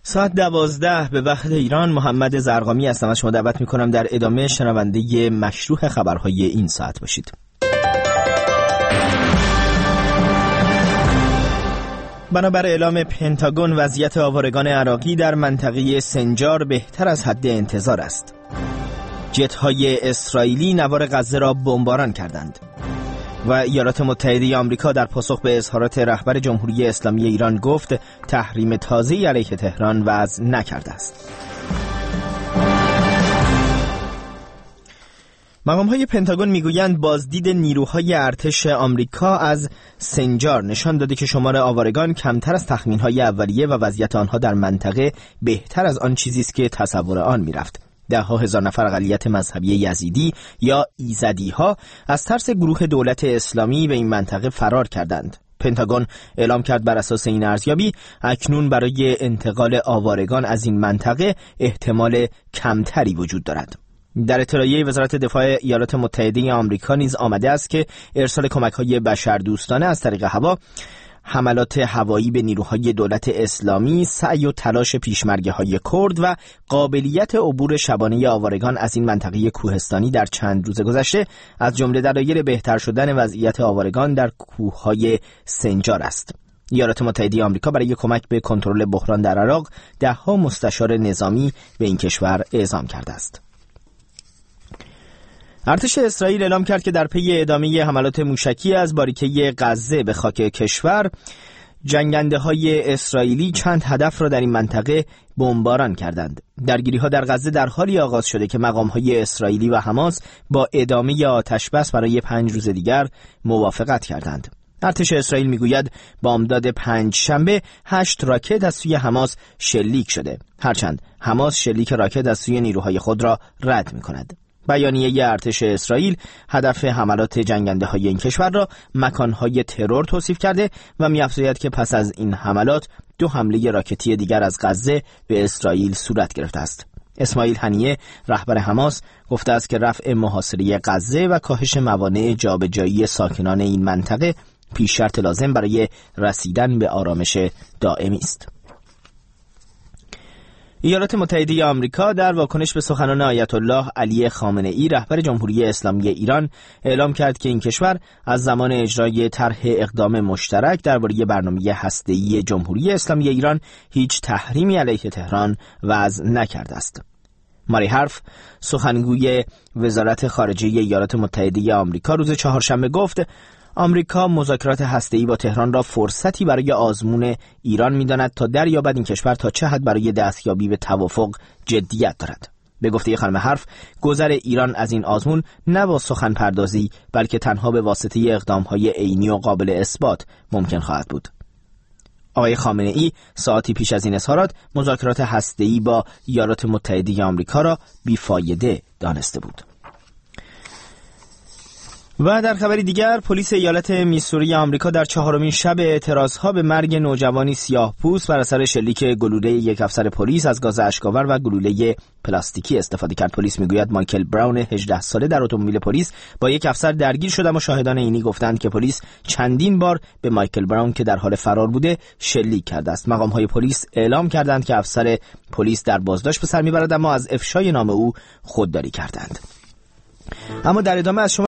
ساعت 12 به وقت ایران. محمد زرقامی هستم. از شما دعوت میکنم در ادامه شنونده مشروح خبرهای این ساعت باشید. بنابر اعلام پنتاگون وضعیت آوارگان عراقی در منطقه سنجار بهتر از حد انتظار است. جت‌های اسرائیلی نوار غزه را بمباران کردند و ایالات متحده آمریکا در پاسخ به اظهارات رهبر جمهوری اسلامی ایران گفت تحریم تازه‌ای علیه تهران وضع نکرده است. مقام‌های پنتاگون میگویند بازدید نیروهای ارتش آمریکا از سنجار نشان داده که شمار آوارگان کمتر از تخمین‌های اولیه و وضعیت آنها در منطقه بهتر از آن چیزی است که تصور آن می‌رفت. ده‌ها هزار نفر اقلیت مذهبی یزیدی یا ایزدی‌ها از ترس گروه دولت اسلامی به این منطقه فرار کردند. پنتاگون اعلام کرد بر اساس این ارزیابی اکنون برای انتقال آوارگان از این منطقه احتمال کمتری وجود دارد. در اطلاعیه وزارت دفاع ایالات متحده آمریکا نیز آمده است که ارسال کمک‌های بشردوستانه از طریق هوا، حملات هوایی به نیروهای دولت اسلامی، سعی و تلاش پیشمرگه‌های کرد و قابلیت عبور شبانه آوارگان از این منطقه کوهستانی در چند روز گذشته از جمله دلایل بهتر شدن وضعیت آوارگان در کوههای سنجار است. ایالات متحده آمریکا برای کمک به کنترل بحران در عراق ده‌ها مستشار نظامی به این کشور اعزام کرده است. ارتش اسرائیل اعلام کرد که در پی ادامه حملات موشکی از باریکه غزه به خاک کشور، جنگنده‌های اسرائیلی چند هدف را در این منطقه بمباران کردند. درگیری‌ها در غزه در حالی آغاز شده که مقام‌های اسرائیلی و حماس با ادامه آتش بس برای 5 روز دیگر موافقت کردند. ارتش اسرائیل میگوید بامداد 5 شنبه 8 راکت از سوی حماس شلیک شده، هرچند حماس شلیک راکت از سوی نیروهای خود را رد می‌کند. بیانیه ارتش اسرائیل هدف حملات جنگنده‌های این کشور را مکان‌های ترور توصیف کرده و می‌افزاید که پس از این حملات 2 حمله راکتی دیگر از غزه به اسرائیل صورت گرفته است. اسماعیل هنیه رهبر حماس گفته است که رفع محاصره غزه و کاهش موانع جابجایی ساکنان این منطقه پیش شرط لازم برای رسیدن به آرامش دائمی است. ایالات متحده آمریکا در واکنش به سخنان آیت الله علی خامنه ای رهبر جمهوری اسلامی ایران اعلام کرد که این کشور از زمان اجرای طرح اقدام مشترک درباره برنامه هسته‌ای جمهوری اسلامی ایران هیچ تحریمی علیه تهران وضع نکرده است. ماری هارف سخنگوی وزارت خارجه ایالات متحده آمریکا روز چهارشنبه گفت آمریکا مذاکرات هسته‌ای با تهران را فرصتی برای آزمون ایران می‌داند تا دریابد این کشور تا چه حد برای دستیابی به توافق جدیت دارد. به گفته خانم حرف، گذر ایران از این آزمون نه با سخن پردازی بلکه تنها به واسطه اقدام‌های عینی و قابل اثبات ممکن خواهد بود. آقای خامنه ای ساعتی پیش از این اظهارات مذاکرات هسته‌ای با ایالات متحده آمریکا را بیفایده دانسته بود. و در خبری دیگر، پلیس ایالت میسوری آمریکا در 4مین شب اعتراضها به مرگ نوجوانی سیاه‌پوست بر اثر شلیک گلوله یک افسر پلیس از گاز اشک‌آور و گلوله پلاستیکی استفاده کرد. پلیس میگوید مایکل براون 18 ساله در اتومبیل پلیس با یک افسر درگیر شد، اما شاهدان عینی گفتند که پلیس چندین بار به مایکل براون که در حال فرار بوده شلیک کرده است. مقام‌های پلیس اعلام کردند که افسر پلیس در بازداشت به سر میبرد، اما از افشای نام او خودداری کردند. اما در ادامه از شما